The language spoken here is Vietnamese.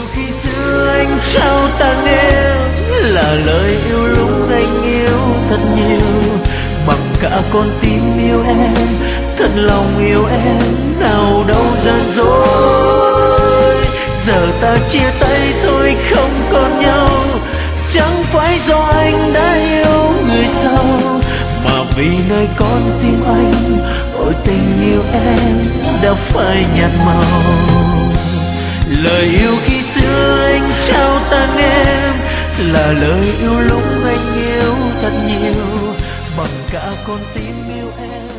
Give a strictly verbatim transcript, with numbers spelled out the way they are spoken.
yêu khi xưa anh trao tặng em là lời yêu lúc anh yêu thật nhiều, bằng cả con tim yêu em, thật lòng yêu em, nào đâu gian dối. Giờ ta chia tay thôi không còn nhau, chẳng phải do anh đã yêu người sau, mà vì nơi con tim anh, ôi tình yêu em đã phai nhạt màu. Lời yêu khi xưa anh trao tặng em là lời yêu lúc anh yêu thật nhiều, bằng cả con tim yêu em.